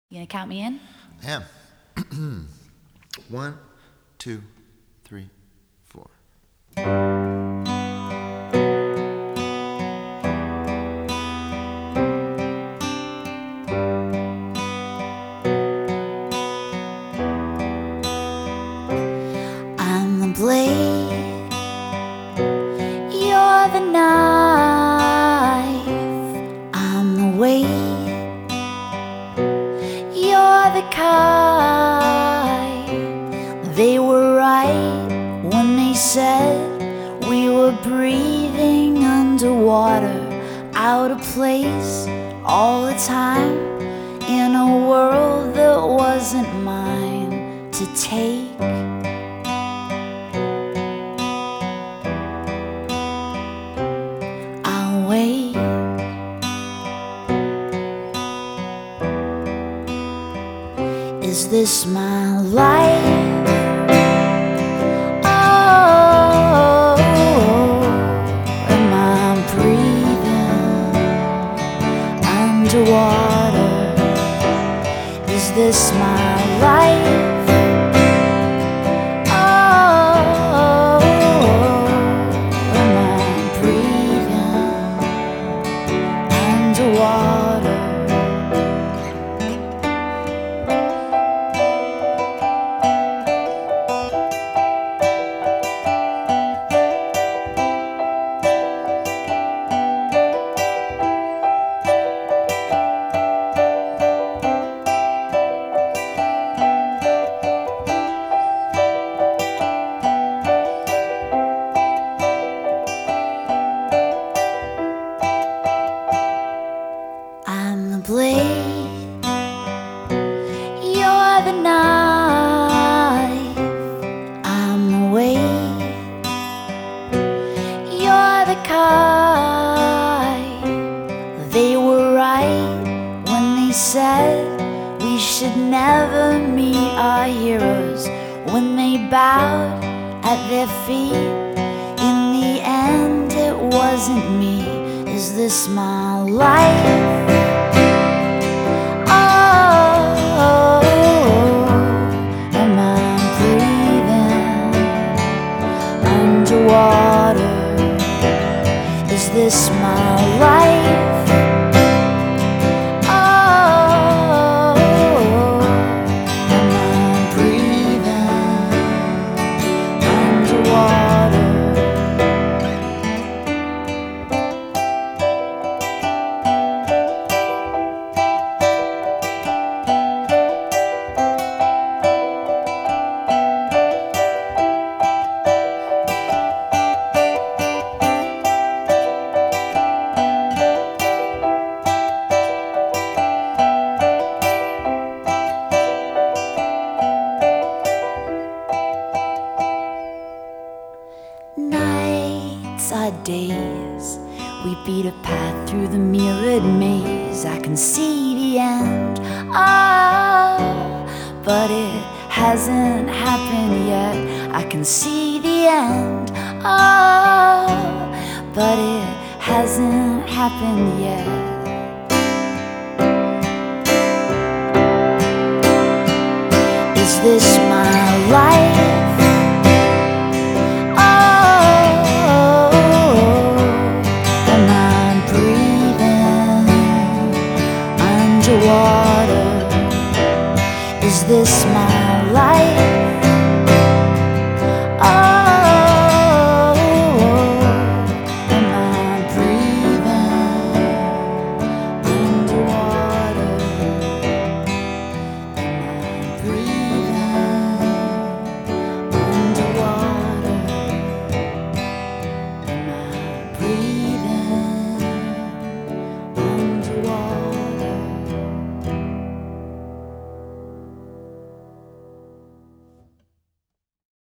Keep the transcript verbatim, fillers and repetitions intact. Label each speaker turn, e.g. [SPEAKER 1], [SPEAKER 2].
[SPEAKER 1] You gonna count me in?
[SPEAKER 2] I am. One, two, three, four.
[SPEAKER 1] I'm the blade, you're the knife. I'm the weight, you're the kite. They were right when they said we were breathing underwater, out of place all the time, in a world that wasn't mine to take. I'll wait. Is this my life? Oh, am I breathing underwater? Is this my life? Oh, am I breathing underwater? I'm the blade, you're the knife. I'm the weight, you're the kite. They were right when they said we should never meet our heroes, when they bowed at their feet. In the end, it wasn't me. Is this my life? Oh, am I breathing underwater? Is this my life? Oh, am I breathing underwater? Nights are days, we beat a path through the mirrored maze. I can see the end, oh, but it hasn't happened yet. I can see the end, oh, but it hasn't happened yet. Is this my life? Underwater, is this my